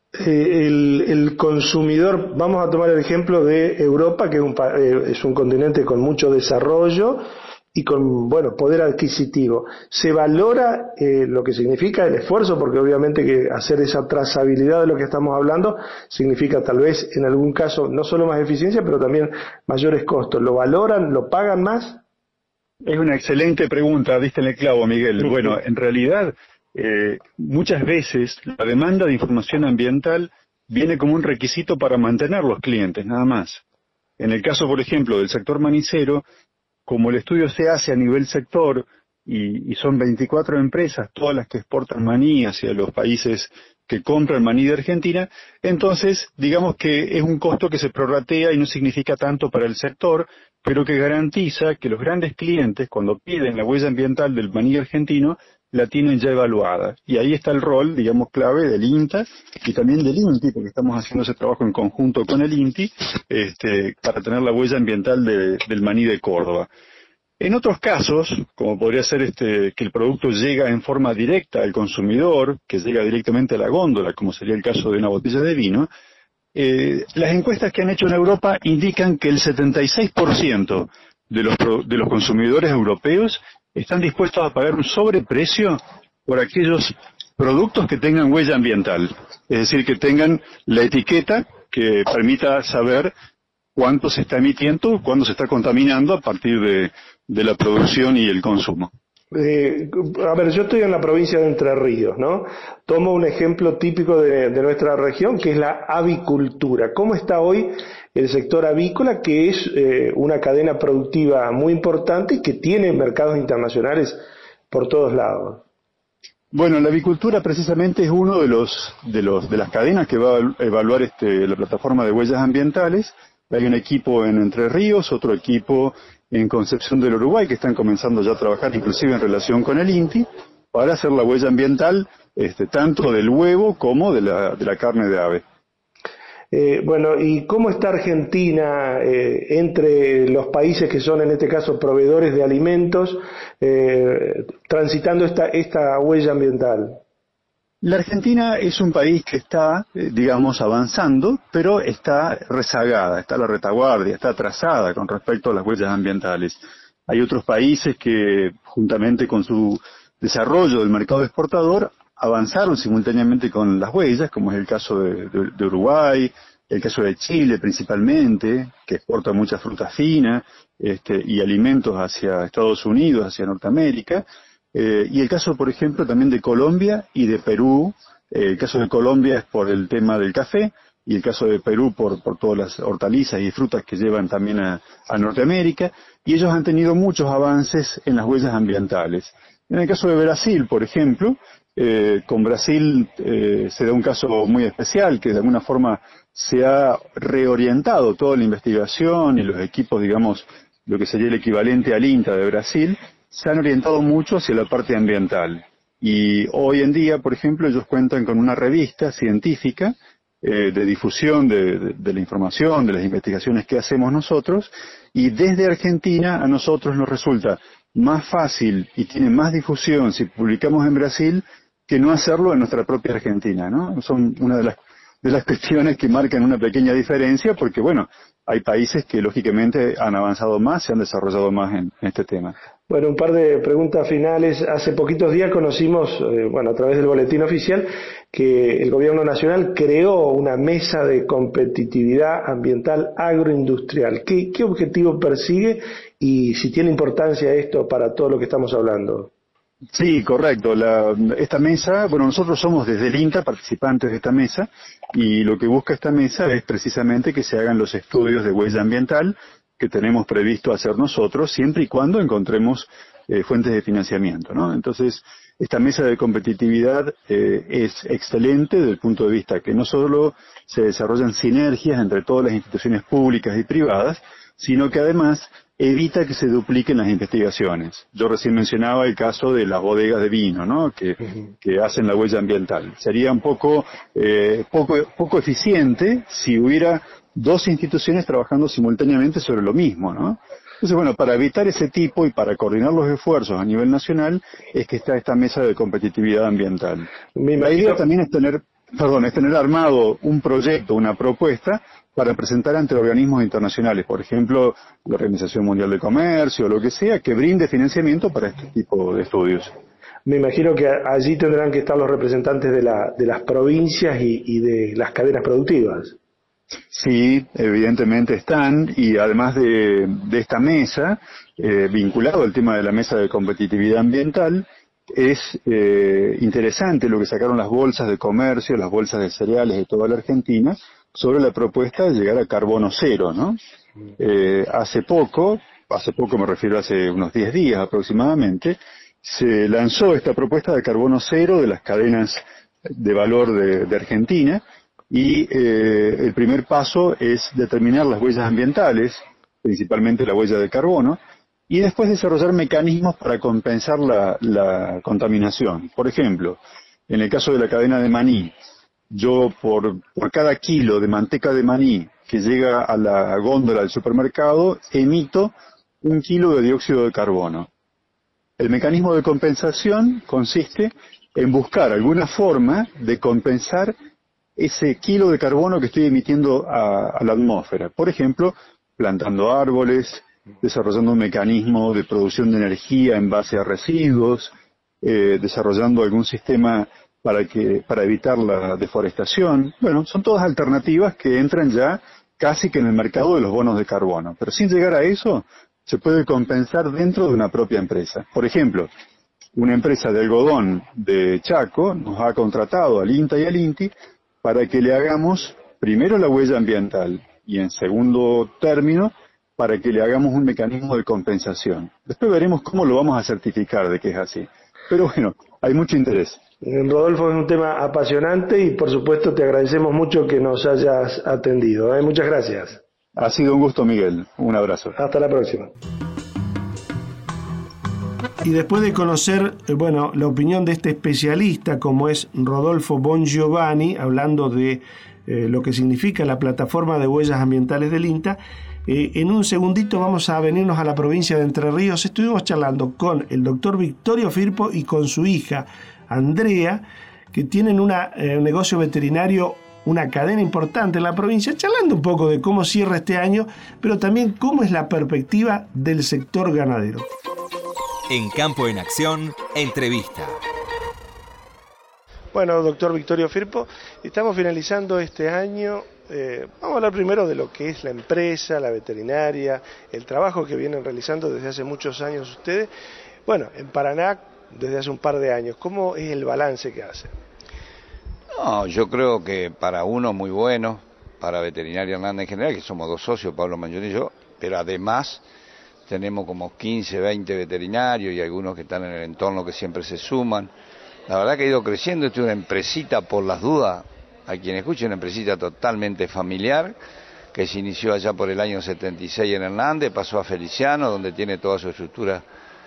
[SPEAKER 1] El consumidor, vamos a tomar el ejemplo de Europa, que es un continente con mucho desarrollo y con, poder adquisitivo. ¿Se valora lo que significa el esfuerzo? Porque obviamente que hacer esa trazabilidad de lo que estamos hablando significa tal vez en algún caso no solo más eficiencia, pero también mayores costos. ¿Lo valoran? ¿Lo pagan más?
[SPEAKER 8] Es una excelente pregunta, diste en el clavo, Miguel. Bueno, en realidad, muchas veces la demanda de información ambiental viene como un requisito para mantener los clientes, nada más. En el caso, por ejemplo, del sector manicero, como el estudio se hace a nivel sector y son 24 empresas, todas las que exportan maní hacia los países que compran maní de Argentina, entonces digamos que es un costo que se prorratea y no significa tanto para el sector, pero que garantiza que los grandes clientes, cuando piden la huella ambiental del maní argentino, la tienen ya evaluada. Y ahí está el rol, digamos, clave del INTA y también del INTI, porque estamos haciendo ese trabajo en conjunto con el INTI, para tener la huella ambiental del maní de Córdoba. En otros casos, como podría ser que el producto llega en forma directa al consumidor, que llega directamente a la góndola, como sería el caso de una botella de vino, las encuestas que han hecho en Europa indican que el 76% de los consumidores europeos están dispuestos a pagar un sobreprecio por aquellos productos que tengan huella ambiental, es decir, que tengan la etiqueta que permita saber cuánto se está emitiendo, cuándo se está contaminando a partir de la producción y el consumo.
[SPEAKER 1] A ver, yo estoy en la provincia de Entre Ríos, ¿no? Tomo un ejemplo típico de nuestra región, que es la avicultura. ¿Cómo está hoy el sector avícola, que es una cadena productiva muy importante y que tiene mercados internacionales por todos lados?
[SPEAKER 8] Bueno, la avicultura precisamente es uno de las cadenas que va a evaluar la plataforma de huellas ambientales. Hay un equipo en Entre Ríos, otro equipo en Concepción del Uruguay, que están comenzando ya a trabajar inclusive en relación con el INTI, para hacer la huella ambiental tanto del huevo como de la carne de ave.
[SPEAKER 1] Bueno, ¿y cómo está Argentina entre los países que son en este caso proveedores de alimentos, transitando esta huella ambiental?
[SPEAKER 8] La Argentina es un país que está, digamos, avanzando, pero está rezagada, está a la retaguardia, está atrasada con respecto a las huellas ambientales. Hay otros países que, juntamente con su desarrollo del mercado exportador, avanzaron simultáneamente con las huellas, como es el caso de Uruguay, el caso de Chile principalmente, que exporta mucha fruta fina y alimentos hacia Estados Unidos, hacia Norteamérica. Y el caso, por ejemplo, también de Colombia y de Perú. El caso de Colombia es por el tema del café, y el caso de Perú por todas las hortalizas y frutas que llevan también a Norteamérica, y ellos han tenido muchos avances en las huellas ambientales. En el caso de Brasil, por ejemplo, con Brasil se da un caso muy especial, que de alguna forma se ha reorientado toda la investigación y los equipos, digamos, lo que sería el equivalente al INTA de Brasil, se han orientado mucho hacia la parte ambiental. Y hoy en día, por ejemplo, ellos cuentan con una revista científica de difusión de la información, de las investigaciones que hacemos nosotros, y desde Argentina a nosotros nos resulta más fácil y tiene más difusión si publicamos en Brasil que no hacerlo en nuestra propia Argentina, ¿no? Son una de las cuestiones que marcan una pequeña diferencia, porque bueno, hay países que lógicamente han avanzado más, se han desarrollado más en este tema.
[SPEAKER 1] Bueno, un par de preguntas finales. Hace poquitos días conocimos, a través del boletín oficial, que el Gobierno Nacional creó una mesa de competitividad ambiental agroindustrial. ¿Qué objetivo persigue y si tiene importancia esto para todo lo que estamos hablando?
[SPEAKER 8] Sí, correcto. Esta mesa, nosotros somos desde el INTA participantes de esta mesa, y lo que busca esta mesa es precisamente que se hagan los estudios de huella ambiental que tenemos previsto hacer nosotros, siempre y cuando encontremos fuentes de financiamiento, ¿no? Entonces, esta mesa de competitividad es excelente desde el punto de vista que no solo se desarrollan sinergias entre todas las instituciones públicas y privadas, sino que además evita que se dupliquen las investigaciones. Yo recién mencionaba el caso de las bodegas de vino, ¿no? Que hacen la huella ambiental. Sería un poco eficiente si hubiera dos instituciones trabajando simultáneamente sobre lo mismo, ¿no? Entonces, para evitar ese tipo y para coordinar los esfuerzos a nivel nacional es que está esta mesa de competitividad ambiental. La idea también es tener armado un proyecto, una propuesta para presentar ante organismos internacionales, por ejemplo, la Organización Mundial del Comercio, o lo que sea, que brinde financiamiento para este tipo de estudios.
[SPEAKER 1] Me imagino que allí tendrán que estar los representantes de las provincias y de las cadenas productivas.
[SPEAKER 8] Sí, evidentemente están, y además de esta mesa, vinculado al tema de la mesa de competitividad ambiental, es interesante lo que sacaron las bolsas de comercio, las bolsas de cereales de toda la Argentina, sobre la propuesta de llegar a carbono cero, ¿no? Hace poco me refiero a hace unos 10 días aproximadamente, se lanzó esta propuesta de carbono cero de las cadenas de valor de Argentina, y el primer paso es determinar las huellas ambientales, principalmente la huella de carbono, y después desarrollar mecanismos para compensar la contaminación. Por ejemplo, en el caso de la cadena de maní, yo por cada kilo de manteca de maní que llega a la góndola del supermercado, emito 1 kilo de dióxido de carbono. El mecanismo de compensación consiste en buscar alguna forma de compensar ese kilo de carbono que estoy emitiendo a la atmósfera. Por ejemplo, plantando árboles, desarrollando un mecanismo de producción de energía en base a residuos, desarrollando algún sistema para evitar la deforestación. Bueno, son todas alternativas que entran ya casi que en el mercado de los bonos de carbono. Pero sin llegar a eso, se puede compensar dentro de una propia empresa. Por ejemplo, una empresa de algodón de Chaco nos ha contratado al INTA y al INTI para que le hagamos primero la huella ambiental y en segundo término para que le hagamos un mecanismo de compensación. Después veremos cómo lo vamos a certificar de que es así. Pero bueno, hay mucho interés.
[SPEAKER 1] Rodolfo, es un tema apasionante y por supuesto te agradecemos mucho que nos hayas atendido. Muchas gracias.
[SPEAKER 8] Ha sido un gusto, Miguel. Un abrazo.
[SPEAKER 1] Hasta la próxima. Y después de conocer, la opinión de este especialista como es Rodolfo Bongiovanni, hablando de lo que significa la plataforma de huellas ambientales del INTA, en un segundito vamos a venirnos a la provincia de Entre Ríos. Estuvimos charlando con el doctor Victorio Firpo y con su hija Andrea, que tienen un negocio veterinario, una cadena importante en la provincia, charlando un poco de cómo cierra este año, pero también cómo es la perspectiva del sector ganadero.
[SPEAKER 4] En Campo en Acción, entrevista.
[SPEAKER 1] Bueno, doctor Victorio Firpo, estamos finalizando este año. Vamos a hablar primero de lo que es la empresa, la veterinaria, el trabajo que vienen realizando desde hace muchos años ustedes. Bueno, en Paraná, desde hace un par de años, ¿cómo es el balance que hacen?
[SPEAKER 9] No, yo creo que para uno muy bueno, para Veterinaria Hernández en general, que somos dos socios, Pablo Mangione y yo, pero además tenemos como 15, 20 veterinarios y algunos que están en el entorno que siempre se suman. La verdad que ha ido creciendo. Esto es una empresita, por las dudas, a quien escuche, una empresita totalmente familiar, que se inició allá por el año 76 en Hernández, pasó a Feliciano, donde tiene toda su estructura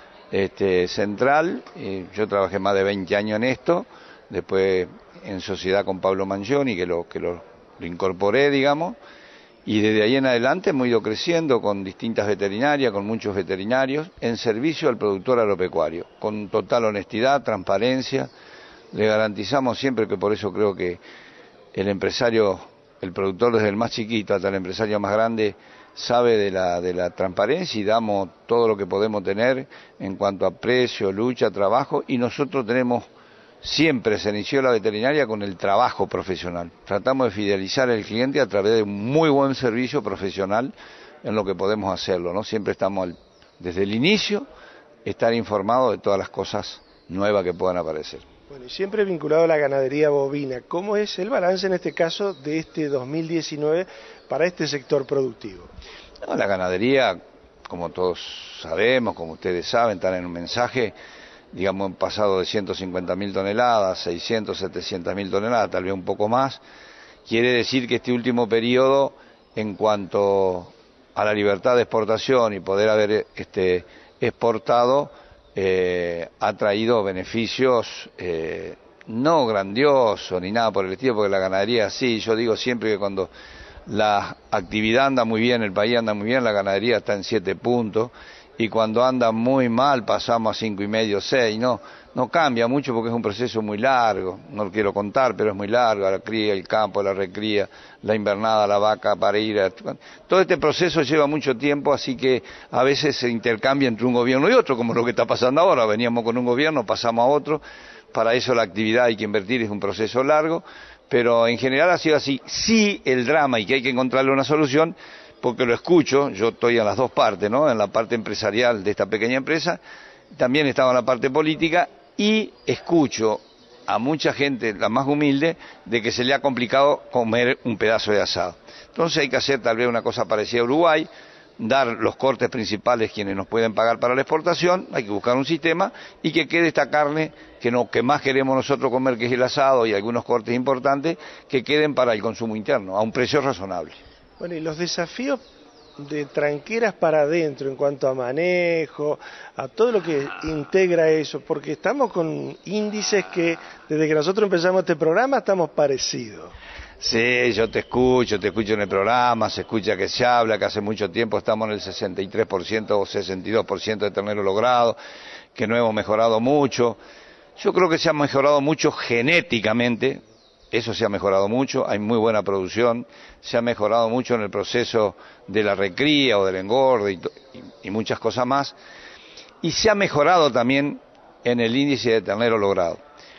[SPEAKER 9] central. Yo trabajé más de 20 años en esto, después en sociedad con Pablo Mangione, que lo incorporé, digamos, y desde ahí en adelante hemos ido creciendo con distintas veterinarias, con muchos veterinarios, en servicio al productor agropecuario, con total honestidad, transparencia. Le garantizamos siempre, que por eso creo que el empresario, el productor desde el más chiquito hasta el empresario más grande, sabe de la transparencia, y damos todo lo que podemos tener en cuanto a precio, lucha, trabajo, y nosotros tenemos, siempre se inició la veterinaria con el trabajo profesional. Tratamos de fidelizar al cliente a través de un muy buen servicio profesional en lo que podemos hacerlo, ¿no? Siempre estamos, desde el inicio, estar informados de todas las cosas nuevas que puedan aparecer.
[SPEAKER 1] Bueno, y siempre vinculado a la ganadería bovina, ¿cómo es el balance en este caso de este 2019 para este sector productivo?
[SPEAKER 9] No, la ganadería, como todos sabemos, como ustedes saben, están en un mensaje, digamos, han pasado de 150.000 toneladas, 600, 700.000 toneladas, tal vez un poco más. Quiere decir que este último periodo, en cuanto a la libertad de exportación y poder haber exportado, ha traído beneficios no grandiosos ni nada por el estilo, porque la ganadería, sí, yo digo siempre que cuando la actividad anda muy bien, el país anda muy bien, la ganadería está en 7 puntos, y cuando anda muy mal pasamos a 5,5, 6, no cambia mucho porque es un proceso muy largo, no lo quiero contar, pero es muy largo, la cría, el campo, la recría, la invernada, la vaca para ir todo este proceso lleva mucho tiempo, así que a veces se intercambia entre un gobierno y otro, como lo que está pasando ahora. Veníamos con un gobierno, pasamos a otro, para eso la actividad hay que invertir, es un proceso largo, pero en general ha sido así. Sí, el drama, y que hay que encontrarle una solución, porque lo escucho, yo estoy en las dos partes, ¿no? En la parte empresarial de esta pequeña empresa, también estaba en la parte política, y escucho a mucha gente, la más humilde, de que se le ha complicado comer un pedazo de asado. Entonces hay que hacer tal vez una cosa parecida a Uruguay, dar los cortes principales quienes nos pueden pagar para la exportación, hay que buscar un sistema, y que quede esta carne que más queremos nosotros comer, que es el asado, y algunos cortes importantes, que queden para el consumo interno, a un precio razonable.
[SPEAKER 1] Bueno, y los desafíos de tranqueras para adentro en cuanto a manejo, a todo lo que integra eso, porque estamos con índices que desde que nosotros empezamos este programa estamos parecidos.
[SPEAKER 9] Sí, yo te escucho en el programa, se escucha que se habla, que hace mucho tiempo estamos en el 63% o 62% de ternero logrado, que no hemos mejorado mucho. Yo creo que se ha mejorado mucho genéticamente. Eso se ha mejorado mucho, hay muy buena producción, se ha mejorado mucho en el proceso de la recría o del engorde y muchas cosas más, y se ha mejorado también en el índice de ternero logrado.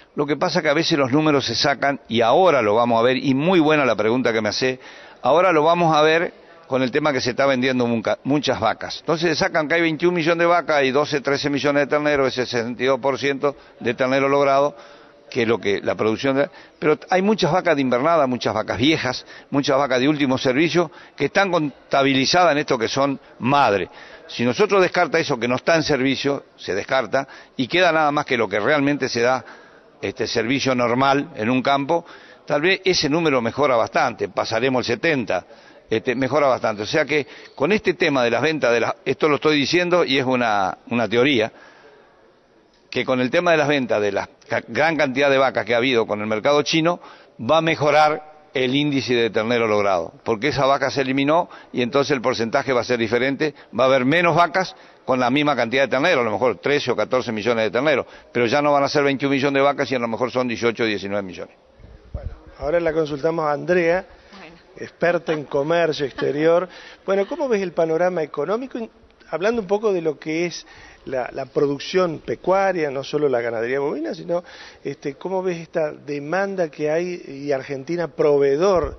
[SPEAKER 9] Lo que pasa que a veces los números se sacan, y ahora lo vamos a ver, y muy buena la pregunta que me hace, ahora lo vamos a ver con el tema que se está vendiendo muchas vacas. Entonces se sacan que hay 21 millones de vacas y 12, 13 millones de terneros, ese 62% de ternero logrado, que es lo que la producción pero hay muchas vacas de invernada, muchas vacas viejas, muchas vacas de último servicio que están contabilizadas en esto que son madre. Si nosotros descarta eso que no está en servicio, se descarta y queda nada más que lo que realmente se da servicio normal en un campo, tal vez ese número mejora bastante, pasaremos el 70, mejora bastante. O sea que con este tema de las ventas, esto lo estoy diciendo y es una teoría, que con el tema de las ventas de la gran cantidad de vacas que ha habido con el mercado chino, va a mejorar el índice de ternero logrado, porque esa vaca se eliminó y entonces el porcentaje va a ser diferente, va a haber menos vacas con la misma cantidad de terneros, a lo mejor 13 o 14 millones de terneros, pero ya no van a ser 21 millones de vacas y a lo mejor son 18 o 19 millones.
[SPEAKER 1] Bueno, ahora la consultamos a Andrea, experta en comercio exterior. Bueno, ¿cómo ves el panorama económico? Hablando un poco de lo que es la producción pecuaria, no solo la ganadería bovina, sino cómo ves esta demanda que hay y Argentina proveedor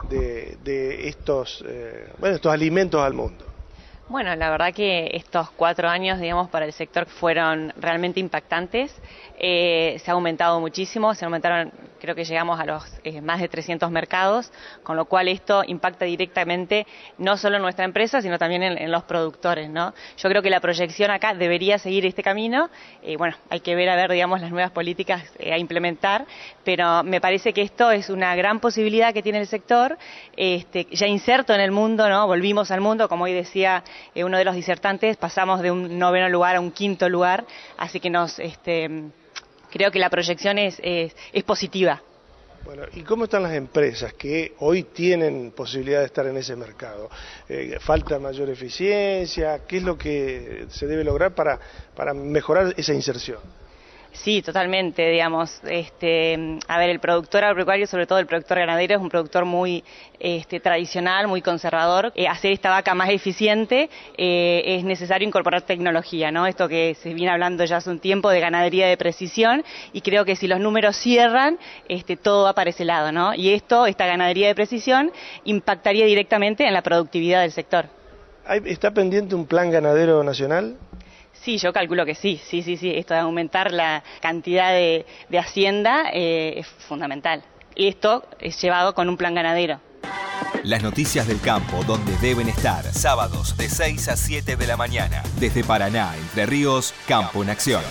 [SPEAKER 1] de estos alimentos al mundo.
[SPEAKER 10] Bueno, la verdad que estos 4 años, digamos, para el sector fueron realmente impactantes. Se ha aumentado muchísimo, se aumentaron, creo que llegamos a los más de 300 mercados, con lo cual esto impacta directamente no solo en nuestra empresa, sino también en los productores, ¿no? Yo creo que la proyección acá debería seguir este camino. Bueno, hay que ver a ver, digamos, las nuevas políticas a implementar, pero me parece que esto es una gran posibilidad que tiene el sector, ya inserto en el mundo, ¿no? Volvimos al mundo, como hoy decía uno de los disertantes, pasamos de un 9º lugar a un 5º lugar, así que creo que la proyección es positiva.
[SPEAKER 1] Bueno, ¿y cómo están las empresas que hoy tienen posibilidad de estar en ese mercado? ¿Falta mayor eficiencia? ¿Qué es lo que se debe lograr para mejorar esa inserción?
[SPEAKER 10] Sí, totalmente, digamos, a ver, el productor agropecuario, sobre todo el productor ganadero, es un productor muy tradicional, muy conservador. Hacer esta vaca más eficiente es necesario incorporar tecnología, ¿no? Esto que se viene hablando ya hace un tiempo de ganadería de precisión, y creo que si los números cierran, todo va para ese lado, ¿no? Y esta ganadería de precisión impactaría directamente en la productividad del sector.
[SPEAKER 1] ¿Está pendiente un plan ganadero nacional?
[SPEAKER 10] Sí, yo calculo que sí. Esto de aumentar la cantidad de hacienda es fundamental. Y esto es llevado con un plan ganadero.
[SPEAKER 4] Las noticias del campo donde deben estar. Sábados de 6 a 7 de la mañana. Desde Paraná, Entre Ríos, Campo en Acción.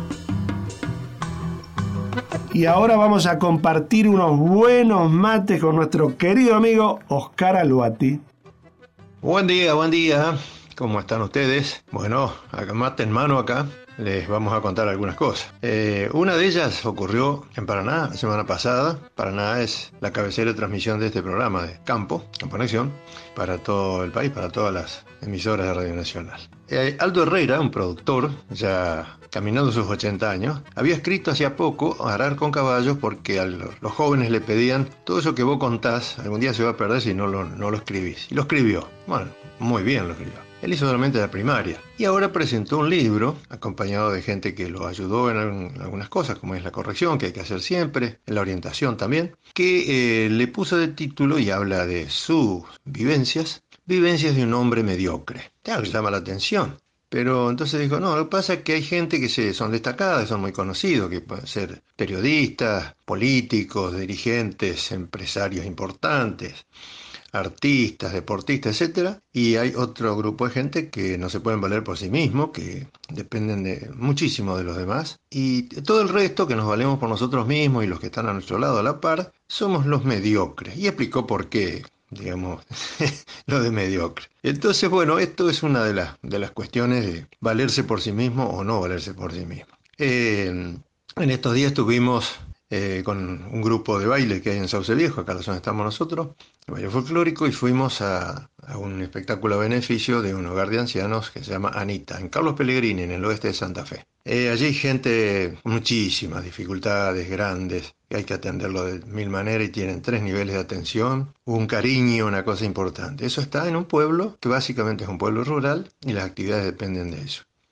[SPEAKER 1] Y ahora vamos a compartir unos buenos mates con nuestro querido amigo Oscar Aluati.
[SPEAKER 11] Buen día. ¿Cómo están ustedes? Bueno, acá mate en mano acá, les vamos a contar algunas cosas. Una de ellas ocurrió en Paraná la semana pasada. Paraná es la cabecera de transmisión de este programa de Campo en Acción, para todo el país, para todas las emisoras de Radio Nacional. Aldo Herrera, un productor, ya caminando sus 80 años, había escrito hacía poco Arar con caballos porque a los jóvenes le pedían: todo eso que vos contás algún día se va a perder si no lo escribís. Y lo escribió. Bueno, muy bien lo escribió. Él hizo solamente la primaria y ahora presentó un libro acompañado de gente que lo ayudó en algunas cosas, como es la corrección que hay que hacer siempre, en la orientación también, que le puso de título y habla de sus vivencias de un hombre mediocre. Claro, llama la atención. Pero entonces dijo, no, lo que pasa es que hay gente que son destacadas, son muy conocidos, que pueden ser periodistas, políticos, dirigentes, empresarios importantes, artistas, deportistas, etcétera, y hay otro grupo de gente que no se pueden valer por sí mismos, que dependen muchísimo de los demás, y todo el resto, que nos valemos por nosotros mismos y los que están a nuestro lado a la par, somos los mediocres. Y explicó por qué, digamos, lo de mediocre. Entonces, bueno, esto es una de las cuestiones de valerse por sí mismo o no valerse por sí mismo. En estos días estuvimos con un grupo de baile que hay en Sauce Viejo, acá donde estamos nosotros, el baile folclórico, y fuimos a un espectáculo a beneficio de un hogar de ancianos que se llama Anita, en Carlos Pellegrini, en el oeste de Santa Fe. Allí hay gente con muchísimas dificultades grandes, que hay que atenderlo de 1000 maneras y tienen 3 niveles de atención, un cariño, una cosa importante. Eso está en un pueblo que básicamente es un pueblo rural y las actividades dependen de eso.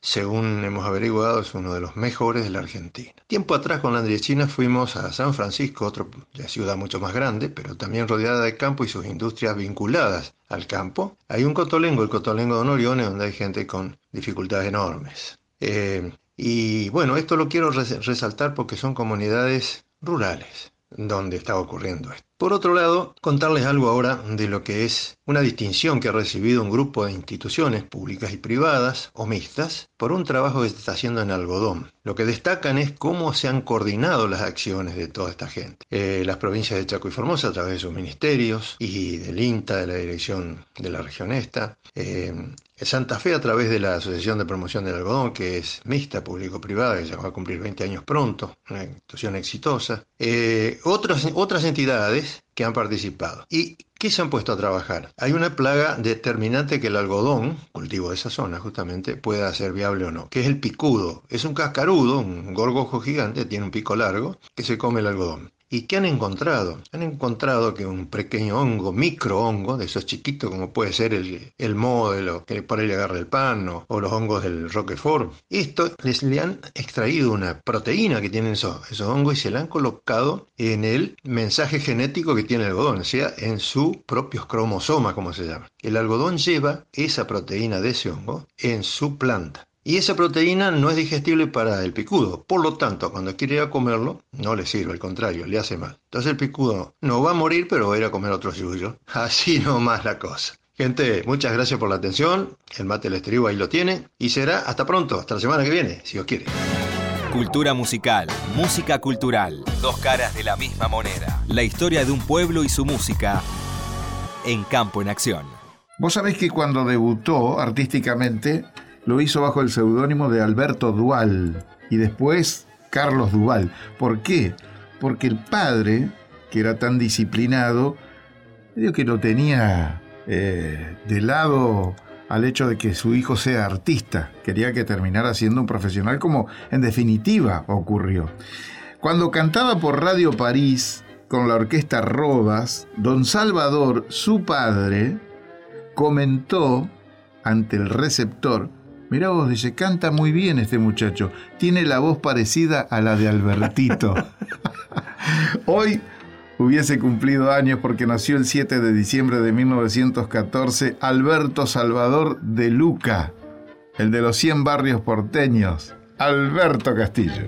[SPEAKER 11] según hemos averiguado, es uno de los mejores de la Argentina. Tiempo atrás con la Andriechina fuimos a San Francisco, otra ciudad mucho más grande, pero también rodeada de campo y sus industrias vinculadas al campo. Hay un cotolengo, el cotolengo de Norione, donde hay gente con dificultades enormes. Y bueno, esto lo quiero resaltar porque son comunidades rurales donde está ocurriendo esto. Por otro lado, contarles algo ahora de lo que es una distinción que ha recibido un grupo de instituciones públicas y privadas o mixtas por un trabajo que se está haciendo en algodón. Lo que destacan es cómo se han coordinado las acciones de toda esta gente. Las provincias de Chaco y Formosa a través de sus ministerios y del INTA, de la dirección de la región esta. Santa Fe a través de la Asociación de Promoción del Algodón, que es mixta, público-privada, que ya va a cumplir 20 años pronto, una institución exitosa. Otras entidades que han participado. ¿Y qué se han puesto a trabajar? Hay una plaga determinante que el algodón, cultivo de esa zona justamente, pueda ser viable o no, que es el picudo. Es un cascarudo, un gorgojo gigante, tiene un pico largo, que se come el algodón. ¿Y qué han encontrado? Han encontrado que un pequeño hongo, microhongo, de esos chiquitos como puede ser el moho de lo que por ahí le agarra el pan o los hongos del Roquefort, esto le han extraído una proteína que tienen esos hongos y se la han colocado en el mensaje genético que tiene el algodón, o sea, en sus propios cromosomas, como se llama. El algodón lleva esa proteína de ese hongo en su planta. Y esa proteína no es digestible para el picudo, por lo tanto, cuando quiere ir a comerlo, no le sirve, al contrario, le hace mal. Entonces el picudo no va a morir, pero va a ir a comer otro suyo. Así nomás la cosa. Gente, muchas gracias por la atención. El mate del estribo ahí lo tiene. Y será hasta pronto, hasta la semana que viene, si Dios quiere.
[SPEAKER 4] Cultura musical, música cultural. Dos caras de la misma moneda. La historia de un pueblo y su música en Campo en Acción.
[SPEAKER 3] Vos sabés que cuando debutó artísticamente lo hizo bajo el seudónimo de Alberto Dual y después Carlos Duval. ¿Por qué? Porque el padre, que era tan disciplinado, medio que lo tenía de lado al hecho de que su hijo sea artista. Quería que terminara siendo un profesional, como en definitiva ocurrió. Cuando cantaba por Radio París con la orquesta Rodas, don Salvador, su padre, comentó ante el receptor: mirá vos, dice, canta muy bien este muchacho, tiene la voz parecida a la de Albertito. Hoy hubiese cumplido años porque nació el 7 de diciembre de 1914 Alberto Salvador de Luca, el de los 100 barrios porteños, Alberto Castillo.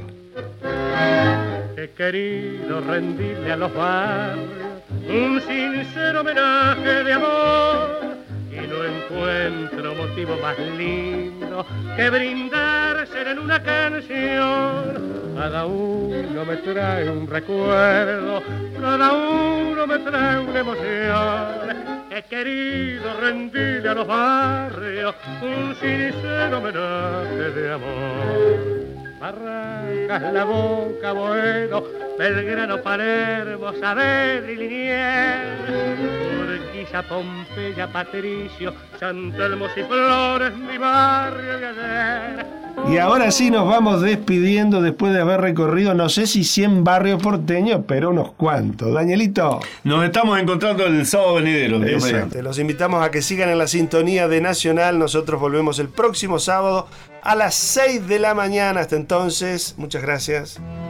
[SPEAKER 12] He querido rendirle a los barrios un sincero homenaje de amor, y no encuentro motivo más lindo que brindárselo en una canción. Cada uno me trae un recuerdo, cada uno me trae una emoción. He querido rendirle a los barrios un sincero homenaje de amor. Barrancas, La Boca, Boedo, Belgrano, Palermo, Saavedra y Liniers, Urquiza, Pompeya, Patricio, San Telmo y Flores, mi barrio de ayer.
[SPEAKER 1] Y ahora sí nos vamos despidiendo después de haber recorrido, no sé si 100 barrios porteños, pero unos cuantos. Danielito.
[SPEAKER 6] Nos estamos encontrando el sábado venidero.
[SPEAKER 1] Los invitamos a que sigan en la sintonía de Nacional. Nosotros volvemos el próximo sábado a las 6 de la mañana. Hasta entonces, muchas gracias.